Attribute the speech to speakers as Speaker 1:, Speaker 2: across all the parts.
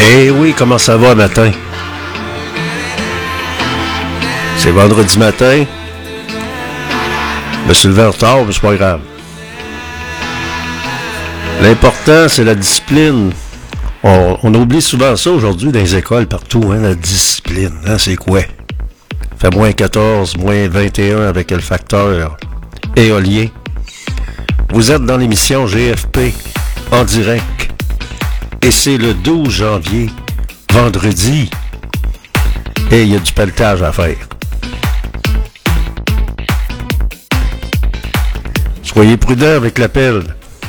Speaker 1: Eh oui, comment ça va matin? C'est vendredi matin. Je me suis levé en retard, mais c'est pas grave. L'important, c'est la discipline. On oublie souvent ça aujourd'hui dans les écoles partout, hein, la discipline. Hein, c'est quoi? Fait moins 14, moins 21 avec le facteur éolien. Vous êtes dans l'émission GFP en direct. Et c'est le 12 janvier, vendredi. Et il y a du pelletage à faire. Soyez prudents avec la pelle.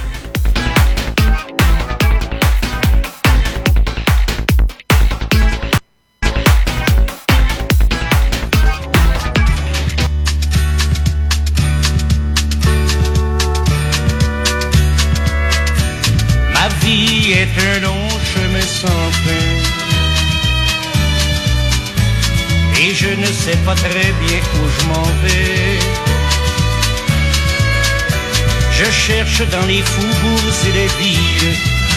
Speaker 2: Un long chemin sans fin, et je ne sais pas très bien où je m'en vais. Je cherche dans les faubourgs et les villes,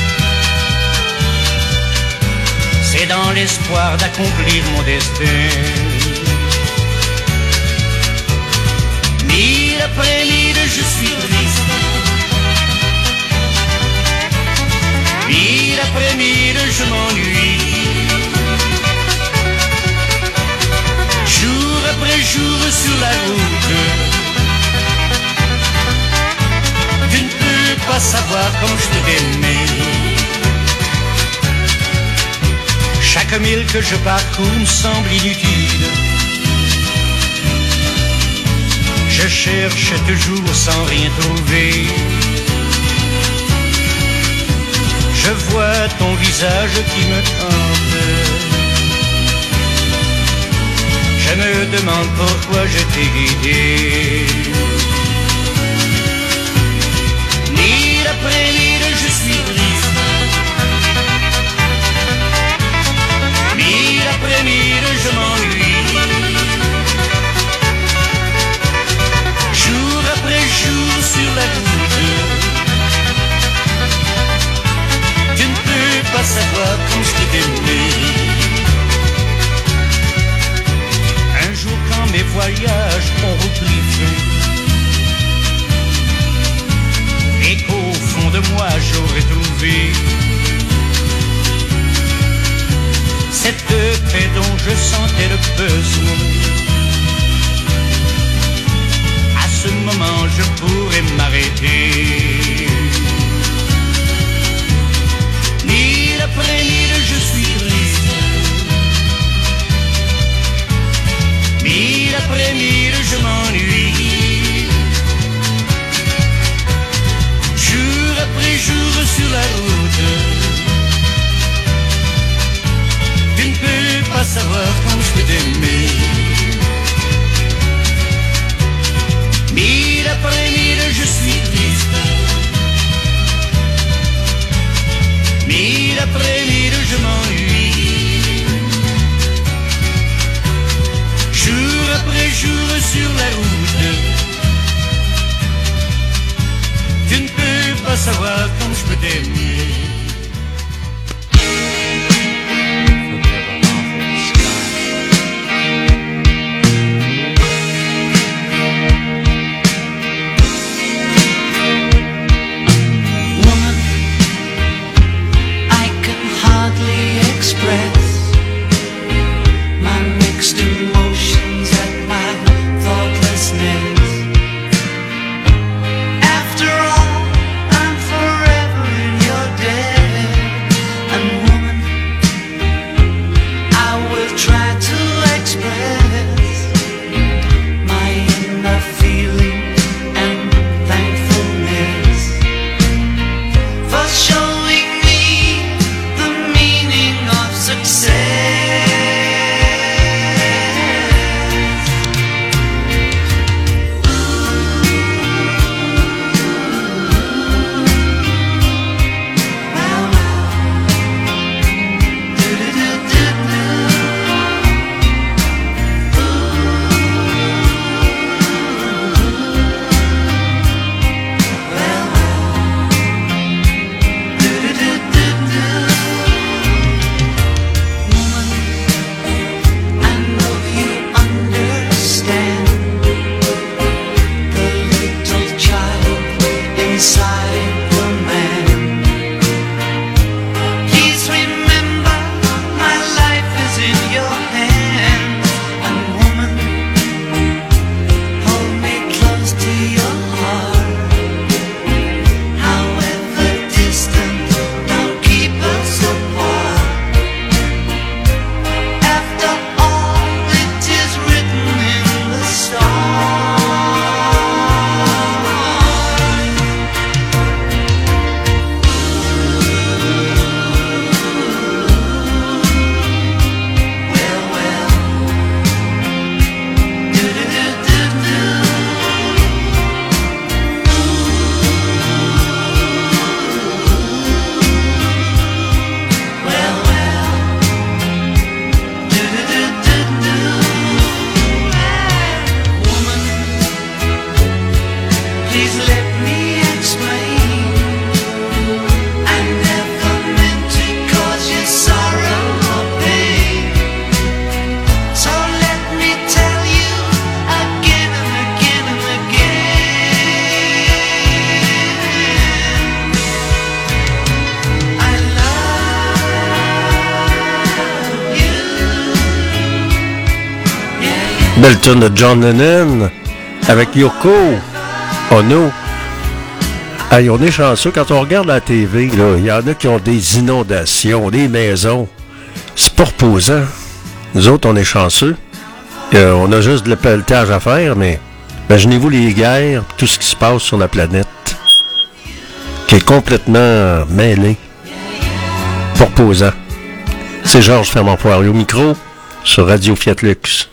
Speaker 2: c'est dans l'espoir d'accomplir mon destin. Mille après mille, je suis triste. Mille après mille, je m'ennuie. Jour après jour sur la route, tu ne peux pas savoir comme je t'ai aimé. Chaque mille que je parcours me semble inutile. Je cherche toujours sans rien trouver. Je vois ton visage qui me tente. Je me demande pourquoi je t'ai guidé. Mille après mille, je suis triste. Mille après mille, je m'ennuie. Jour après jour sur la route, pas savoir comme je t'ai aimé. Un jour quand mes voyages ont repris fin, et qu'au fond de moi j'aurais trouvé cette paix dont je sentais le besoin, à ce moment je pourrais m'arrêter. Mille après mille, je suis triste. Mille après mille, je m'ennuie. Jour après jour sur la route, tu ne peux pas savoir comme je peux t'aimer. Mille après mille, je suis triste. Mille après mille, je m'ennuie. Jour après jour sur la route, tu ne peux pas savoir comme je peux t'aimer.
Speaker 3: After all, I'm forever in your debt.
Speaker 1: Belle tune de John Lennon avec Yoko Ono. Hey, on est chanceux. Quand on regarde la TV, il y en a qui ont des inondations, des maisons. C'est pas reposant. Nous autres, on est chanceux. On a juste de le pelletage à faire, mais imaginez-vous les guerres, tout ce qui se passe sur la planète, qui est complètement mêlé. Pas reposant. C'est Georges Fermant-Poirier au micro sur Radio Fiat Lux.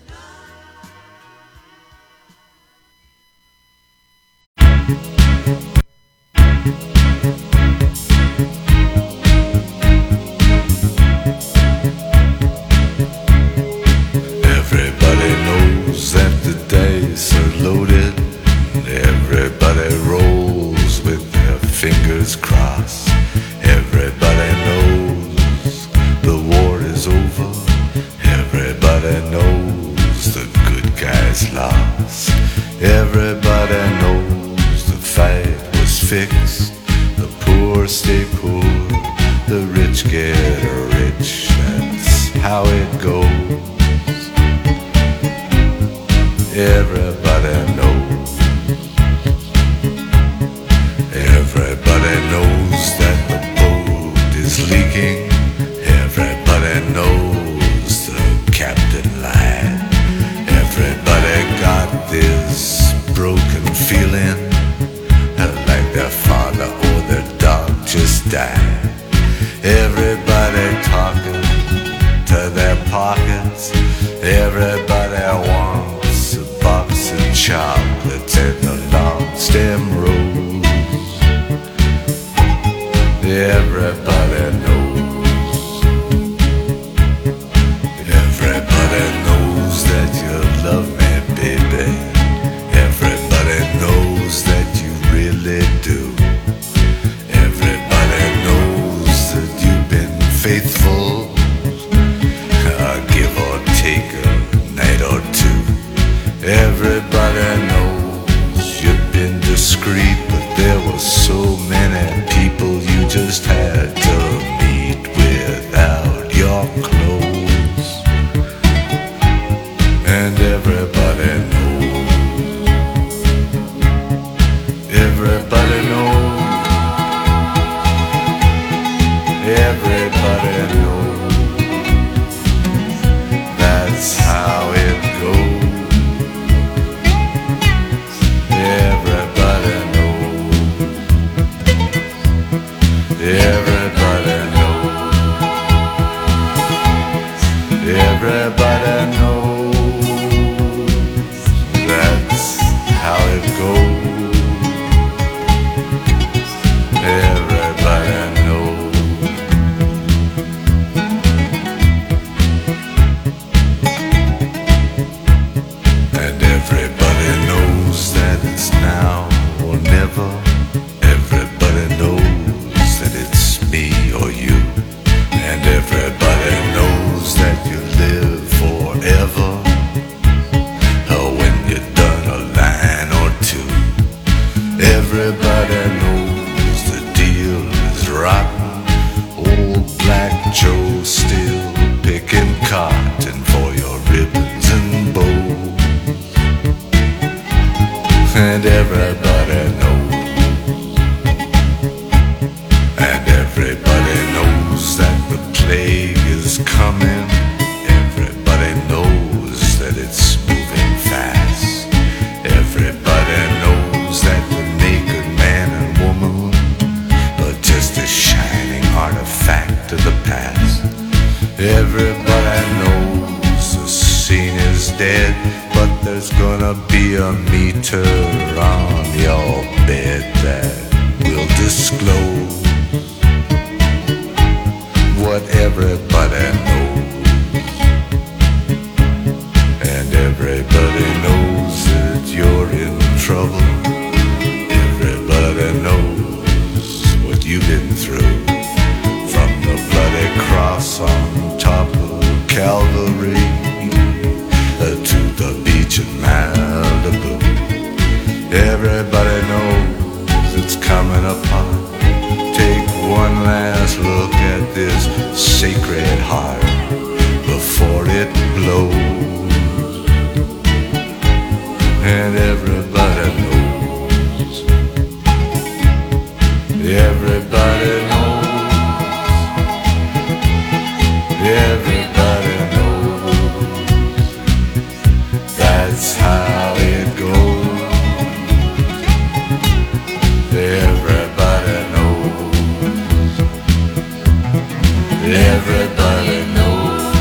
Speaker 3: This. sacred heart before it blows. and everybody knows. Everybody knows. Everybody knows. That's how it goes. Everybody knows. Everybody knows.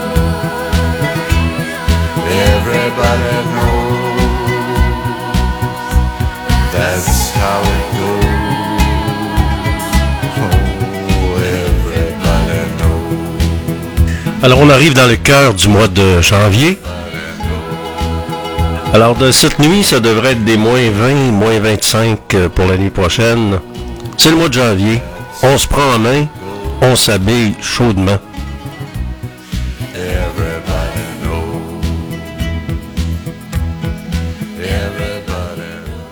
Speaker 3: Everybody knows. That's how it goes. Oh, everybody knows.
Speaker 1: Alors, on arrive dans le cœur du mois de janvier. Alors, de cette nuit, ça devrait être des moins 20, moins 25 pour l'année prochaine. C'est le mois de janvier. On se prend en main, on s'habille chaudement.
Speaker 3: Everybody knows. Everybody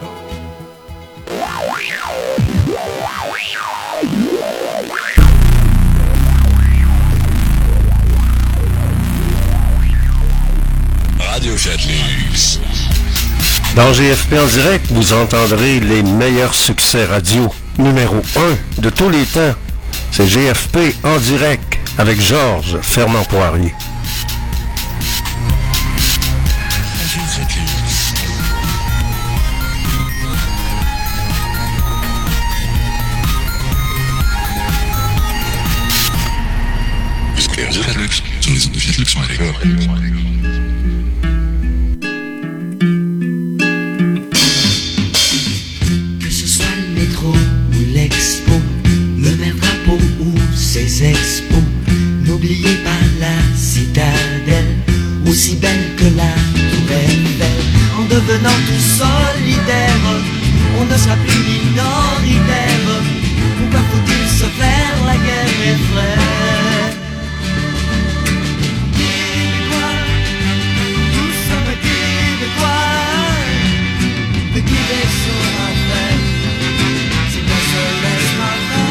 Speaker 4: Radio Chat-Lux.
Speaker 1: Dans GFP en direct, vous entendrez les meilleurs succès radio. Numéro 1 de tous les temps, c'est GFP en direct avec Georges Fernand-Poirier.
Speaker 4: Radio Chat-Lux. Jusqu'à Radio Chat-Lux, sur les ondes de Chat-Lux.fr.
Speaker 5: Ces expos, n'oubliez pas la citadelle, aussi belle que la tour Eiffel. En devenant tous solidaires, on ne sera plus minoritaire. Pourquoi faut-il se faire la guerre, mes frères? Québécois, nous sommes Québécois, de Québec sera fait, si on se laisse pas faire.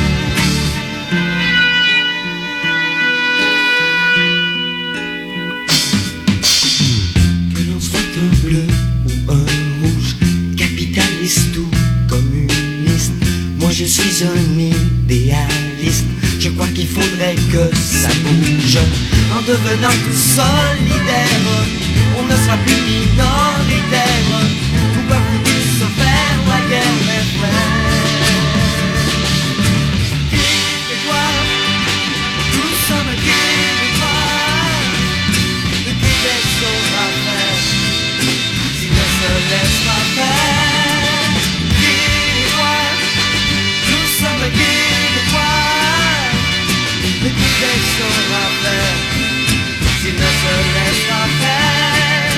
Speaker 5: Bleu ou un rouge, capitaliste ou communiste, moi je suis un idéaliste. Je crois qu'il faudrait que ça bouge. En devenant tous solidaires, on ne sera plus minoritaire. Pourquoi faut-il se faire la guerre, mes frères? Québécois, nous sommes Québécois, de Québec sera fait. Laisse pas faire. Québécois, nous sommes Québécois, le Québec sera fait, s'il ne se laisse pas faire.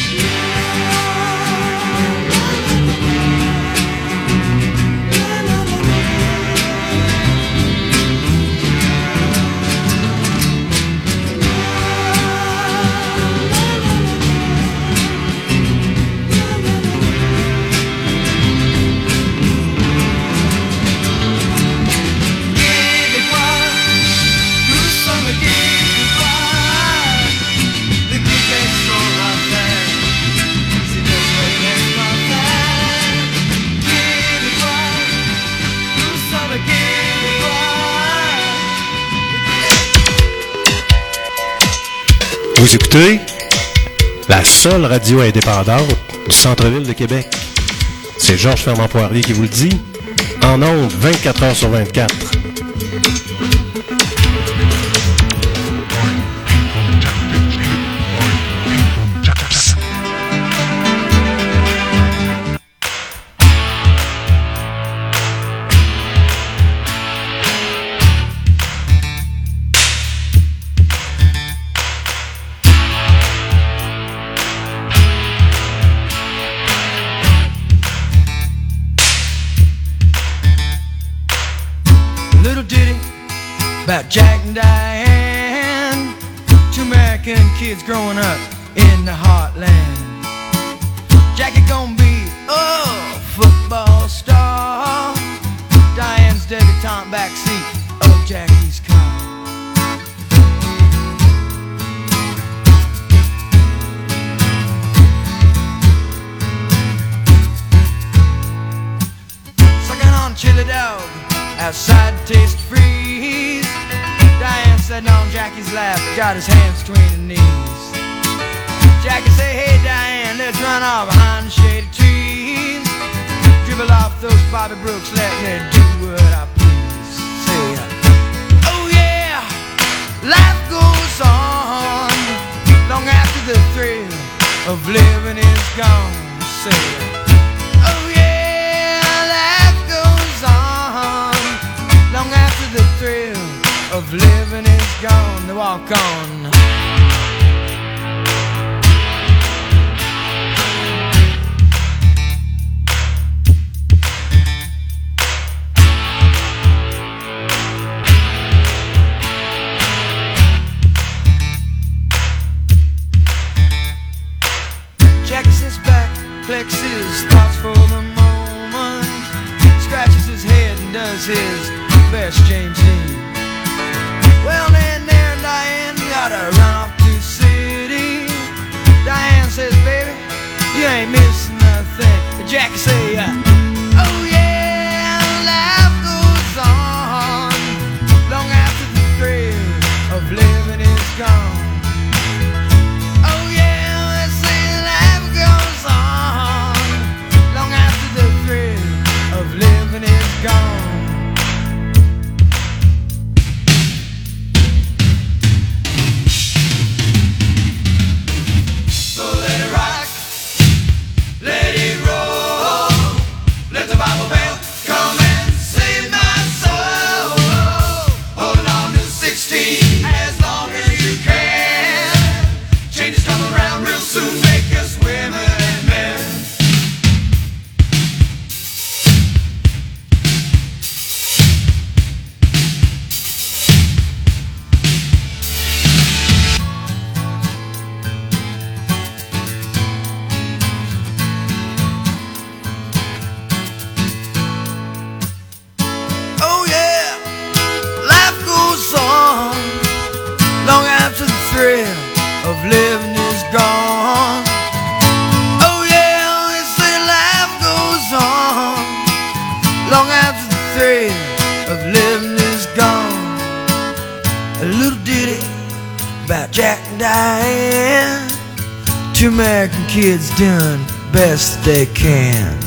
Speaker 1: Vous écoutez la seule radio indépendante du centre-ville de Québec. C'est Georges Fernand-Poirier qui vous le dit, en ondes 24 heures sur 24.
Speaker 6: About Jack and Diane, two American kids growing up in the heartland. Jackie gonna be a football star, Diane's debutante backseat of Jackie's car. Billy Dog outside to taste freeze. Diane sitting on Jackie's lap, got his hands between her knees. Jackie say, hey Diane, let's run off behind the shady trees. Dribble off those Bobby Brooks, let me do what I please. Say, oh yeah, life goes on long after the thrill of living is gone. Say, oh yeah, life goes on long after the thrill of living is gone. They walk on. Jackie sits back, collects his thoughts for the moment, scratches his head and does his best James Dean. Well, then there, Diane, you gotta run off to the city. Diane says, baby, you ain't missing nothing. But Jackie say, oh yeah, life goes on long after the thrill of living is gone. Jack and Diane, two American kids doing best they can.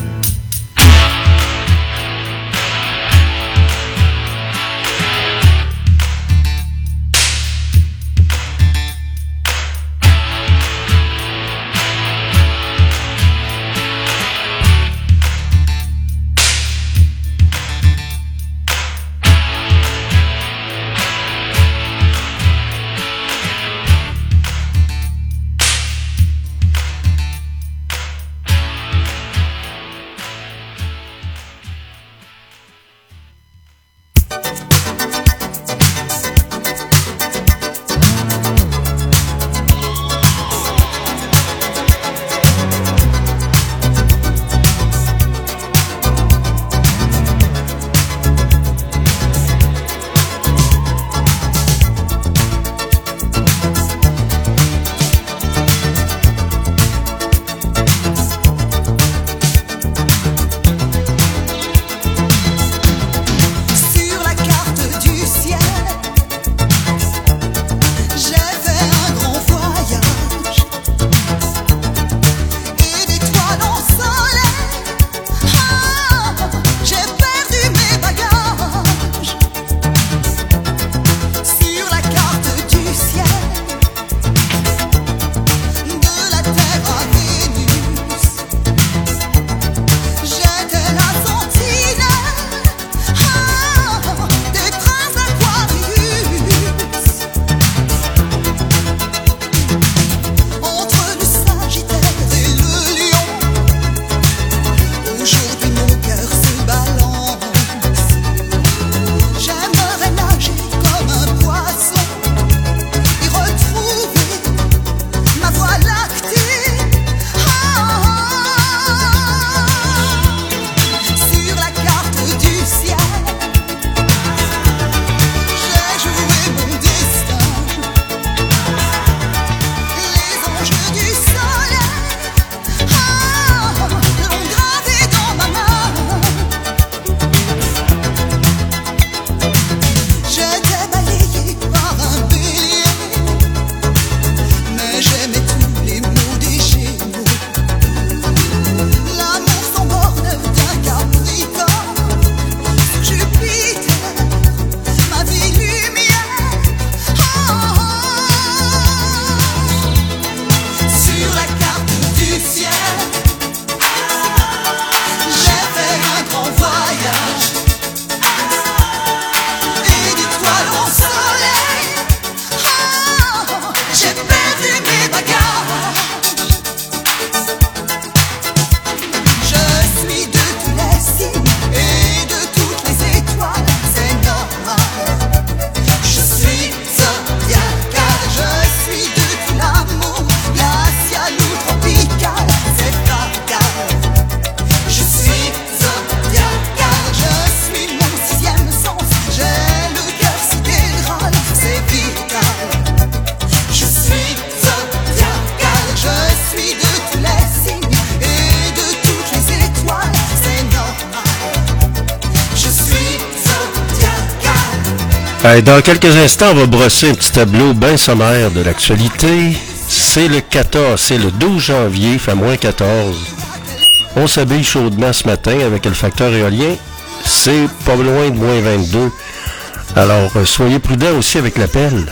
Speaker 1: Dans quelques instants, on va brosser un petit tableau bien sommaire de l'actualité. C'est le 12 janvier, il fait moins 14. On s'habille chaudement ce matin avec le facteur éolien. C'est pas loin de moins 22. Alors, soyez prudents aussi avec la pelle.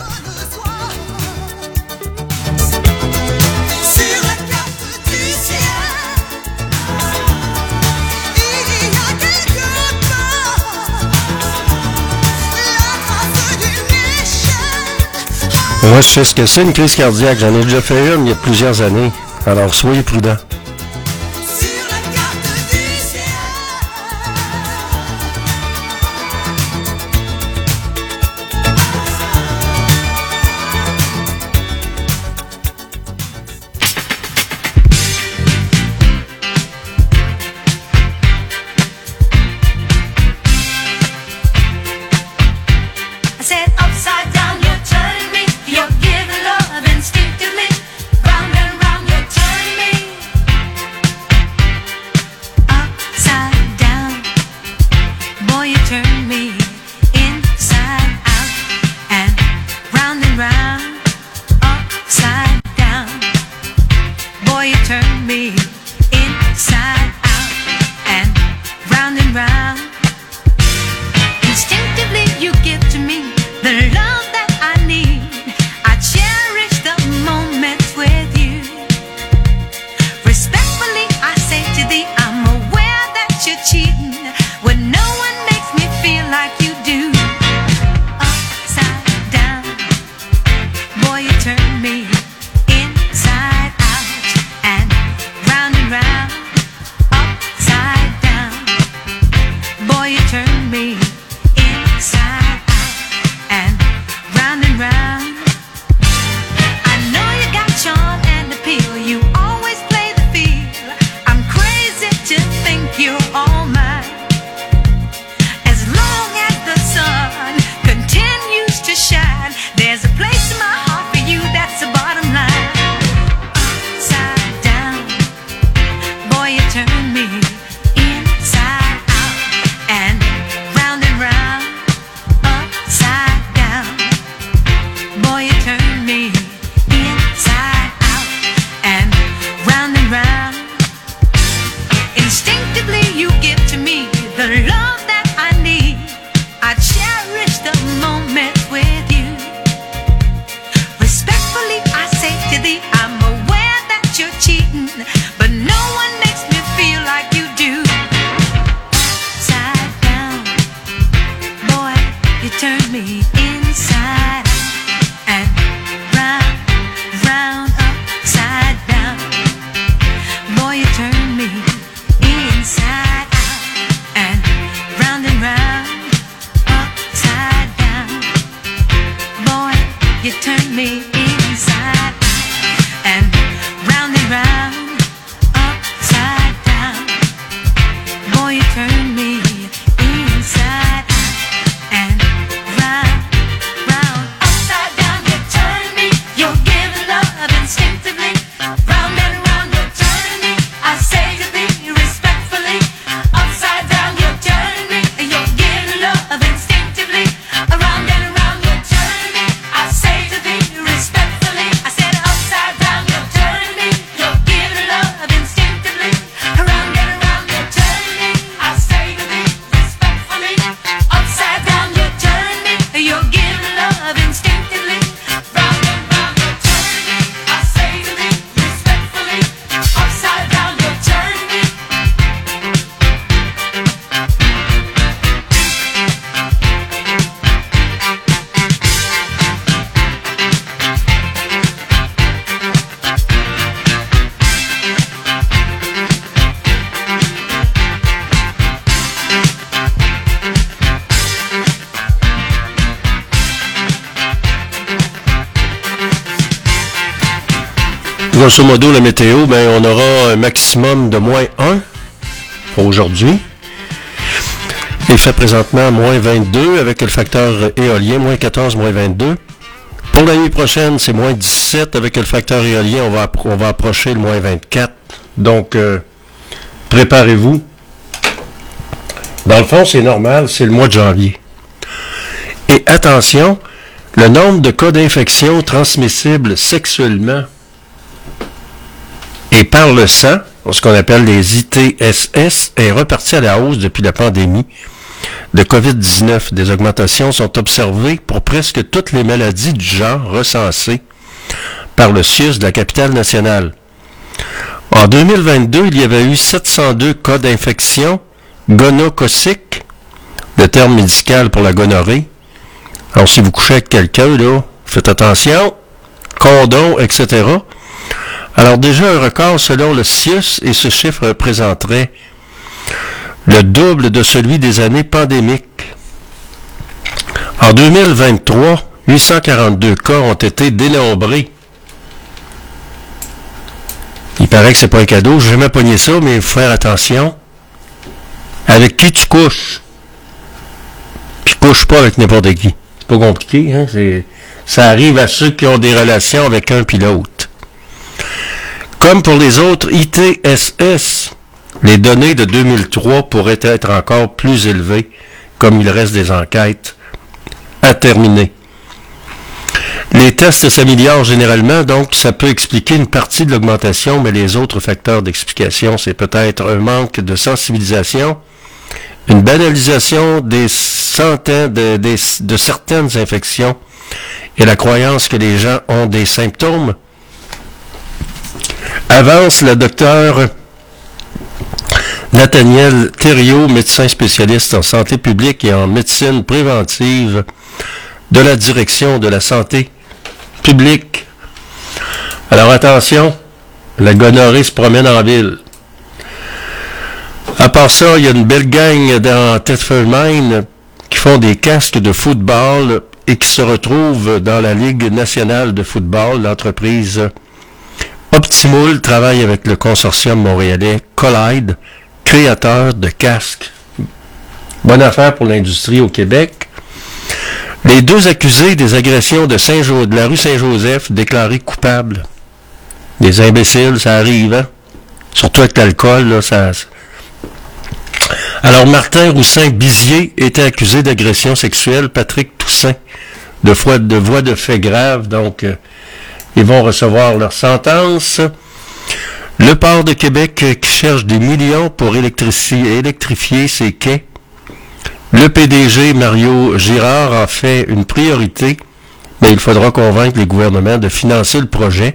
Speaker 1: Moi, je sais ce que c'est, une crise cardiaque. J'en ai déjà fait une il y a plusieurs années. Alors, soyez prudents. Grosso modo, la météo, on aura un maximum de moins 1 pour aujourd'hui. Il fait présentement moins 22 avec le facteur éolien, moins 14, moins 22. Pour la nuit prochaine, c'est moins 17 avec le facteur éolien, on va approcher le moins 24. Donc, préparez-vous. Dans le fond, c'est normal, c'est le mois de janvier. Et attention, le nombre de cas d'infection transmissibles sexuellement et par le sang, ce qu'on appelle les ITSS, est reparti à la hausse depuis la pandémie de COVID-19. Des augmentations sont observées pour presque toutes les maladies du genre recensées par le CIUS de la capitale nationale. En 2022, il y avait eu 702 cas d'infection gonococique, le terme médical pour la gonorrhée. Alors, si vous couchez avec quelqu'un, là, faites attention, condom, etc. Alors, déjà un record selon le CIUS, et ce chiffre représenterait le double de celui des années pandémiques. En 2023, 842 cas ont été dénombrés. Il paraît que c'est pas un cadeau, j'ai jamais pogné ça, mais il faut faire attention. Avec qui tu couches? Puis couche pas avec n'importe qui. C'est pas compliqué, hein? Ça arrive à ceux qui ont des relations avec un puis l'autre. Comme pour les autres ITSS, les données de 2003 pourraient être encore plus élevées, comme il reste des enquêtes à terminer. Les tests s'améliorent généralement, donc ça peut expliquer une partie de l'augmentation, mais les autres facteurs d'explication, c'est peut-être un manque de sensibilisation, une banalisation des centaines de certaines infections et la croyance que les gens ont des symptômes. Avance le docteur Nathaniel Thériault, médecin spécialiste en santé publique et en médecine préventive de la direction de la santé publique. Alors attention, la gonorrhée se promène en ville. À part ça, il y a une belle gang dans Thetford Mine qui font des casques de football et qui se retrouvent dans la Ligue nationale de football. L'entreprise Optimul travaille avec le consortium montréalais Collide, créateur de casques. Bonne affaire pour l'industrie au Québec. Les deux accusés des agressions de la rue Saint-Joseph déclarés coupables. Des imbéciles, ça arrive, hein? Surtout avec l'alcool, là, ça... Alors, Martin Roussin-Bizier était accusé d'agression sexuelle. Patrick Toussaint, de voie de fait grave. Donc, ils vont recevoir leur sentence. Le port de Québec qui cherche des millions pour électrifier ses quais. Le PDG Mario Girard en fait une priorité, mais il faudra convaincre les gouvernements de financer le projet.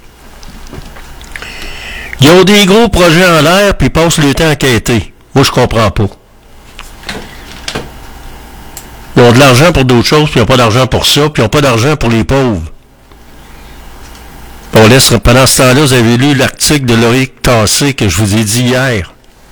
Speaker 1: Ils ont des gros projets en l'air, puis ils passent le temps à quêter. Moi, je comprends pas. Ils ont de l'argent pour d'autres choses, puis ils n'ont pas d'argent pour ça, puis ils n'ont pas d'argent pour les pauvres. On laisse, pendant ce temps-là, vous avez lu l'article de Loïc Tassé que je vous ai dit hier.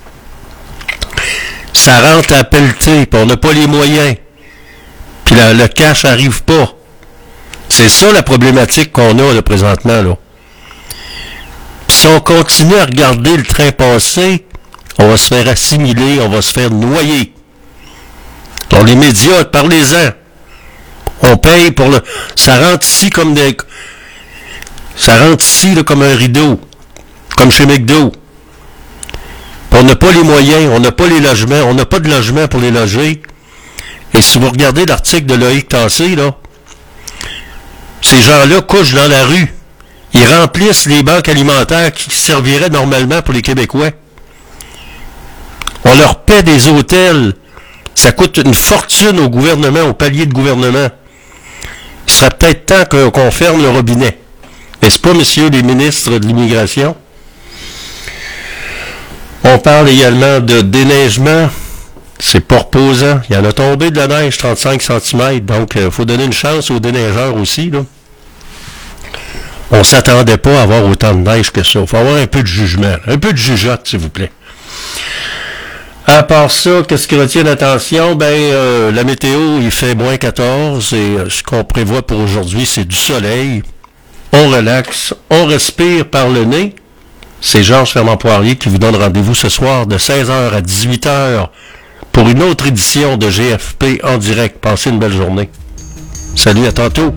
Speaker 1: Ça rentre à pelleter, puis on n'a pas les moyens. Puis le cash n'arrive pas. C'est ça la problématique qu'on a là, présentement. Là. Puis si on continue à regarder le train passer, on va se faire assimiler, on va se faire noyer. Dans les médias, parlez-en. On paye pour le... Ça rentre ici comme des... Ça rentre ici là, comme un rideau. Comme chez McDo. On n'a pas les moyens, on n'a pas les logements, on n'a pas de logement pour les loger. Et si vous regardez l'article de Loïc Tassé, là, ces gens-là couchent dans la rue. Ils remplissent les banques alimentaires qui serviraient normalement pour les Québécois. On leur paie des hôtels. Ça coûte une fortune au gouvernement, au palier de gouvernement. Il serait peut-être temps qu'on ferme le robinet. N'est-ce pas, messieurs les ministres de l'immigration? On parle également de déneigement. C'est pas reposant. Il y en a tombé de la neige, 35 cm. Donc, il faut donner une chance aux déneigeurs aussi, là. On s'attendait pas à avoir autant de neige que ça. Il faut avoir un peu de jugement. Un peu de jugeote, s'il vous plaît. À part ça, qu'est-ce qui retient l'attention? La météo, il fait moins 14 et ce qu'on prévoit pour aujourd'hui, c'est du soleil. On relaxe, on respire par le nez. C'est Georges Fermant-Poirier qui vous donne rendez-vous ce soir de 16h à 18h pour une autre édition de GFP en direct. Passez une belle journée. Salut, à tantôt.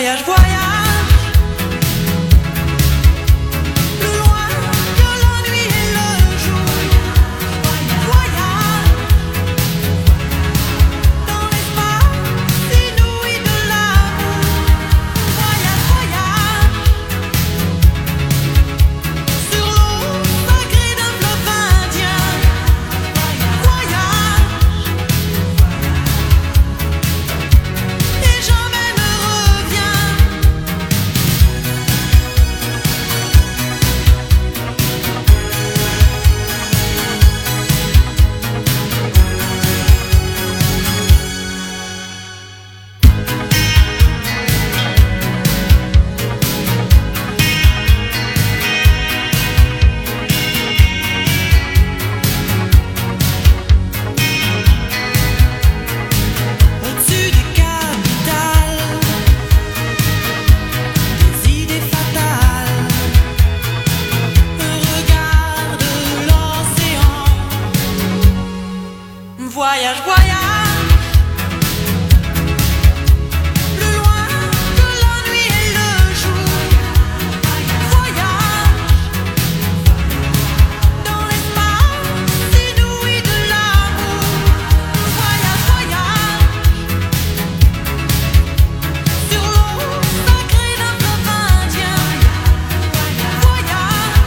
Speaker 7: Voyage, voyage, plus loin que la nuit et le jour. Voyage, dans l'espace inouï de l'amour. Voyage, voyage, sur l'eau sacrée d'un fleuve indien. Voyage, et jamais ne reviens. Au-dessus des capitales, des idées fatales, un regard de l'océan. Voyage, voyage, plus loin que la nuit et le jour. Voyage, dans l'espace inouï de l'amour. Voyage, voyage, sur l'eau sacrée d'un fleuve indien. Voyage,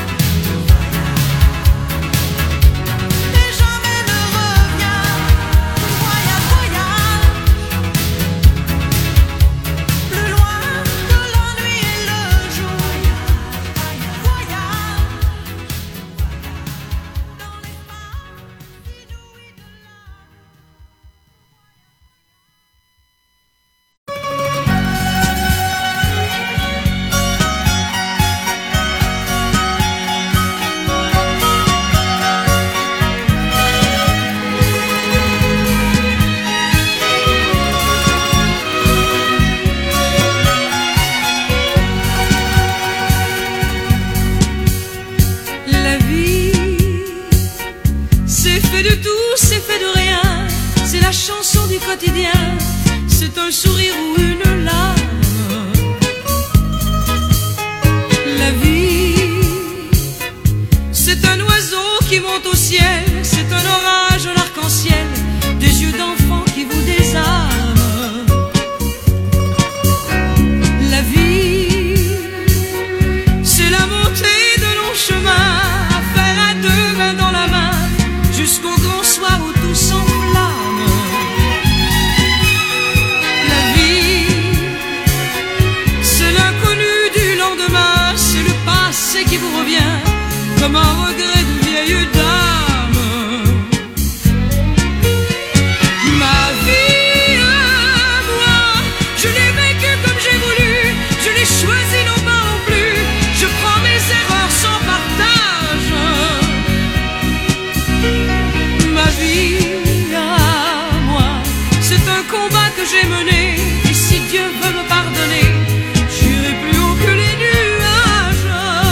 Speaker 7: et jamais ne reviens. Voyage, voyage, plus loin que la nuit et le jour. Voyage, dans l'espace inouï de La vie, c'est fait de tout, c'est fait de rien. C'est la chanson du quotidien. C'est un sourire ou une larme. La vie, c'est un oiseau qui monte au ciel. C'est un orage, un arc-en-ciel. Des yeux d'enfant qui vous désarment. La vie, c'est la montée de longs chemins à faire à deux mains dans la main jusqu'au grand soir où tout s'enflamme. La vie, c'est l'inconnu du lendemain, c'est le passé qui vous revient comme un regret de vieille dame. Ma vie à moi, je l'ai vécue comme j'ai voulu, je l'ai choisie, non pas non plus. Je prends mes erreurs sans partage. Ma vie à moi, c'est un combat que j'ai mené. Et si Dieu veut me pardonner, j'irai plus haut que les nuages.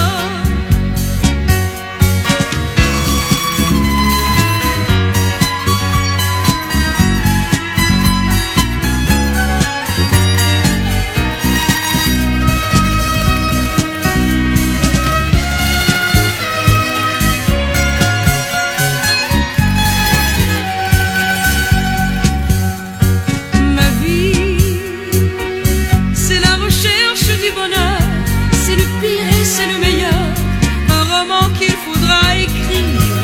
Speaker 7: Ma vie, c'est la recherche du bonheur. C'est le pire et c'est le meilleur. Un roman qu'il faudra écrire.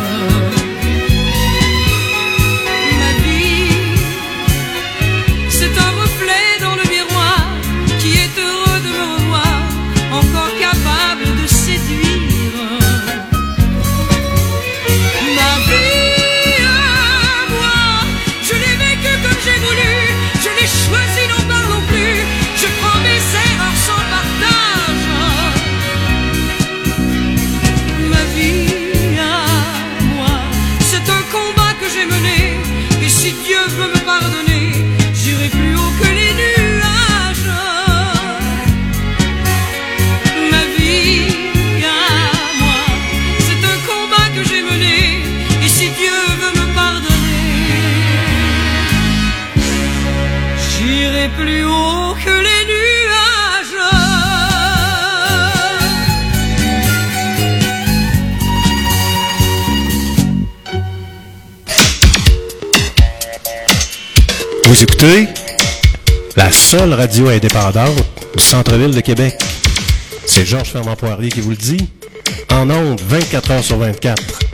Speaker 7: Ma vie, c'est un reflet dans le miroir qui est heureux de me revoir, encore capable de séduire. Ma vie à moi, je l'ai vécue comme j'ai voulu, je l'ai choisie, non pas non plus. Je prends mes erreurs sans partage. Ma vie à moi, c'est un combat que j'ai mené. Et si Dieu veut me pardonner, j'irai plus haut que les nuages. Ma vie à moi, c'est un combat que j'ai mené. Et si Dieu veut me pardonner, j'irai plus haut que les nuages.
Speaker 1: Vous écoutez la seule radio indépendante du centre-ville de Québec. C'est Georges Fernand-Poirier qui vous le dit. En ondes, 24 heures sur 24.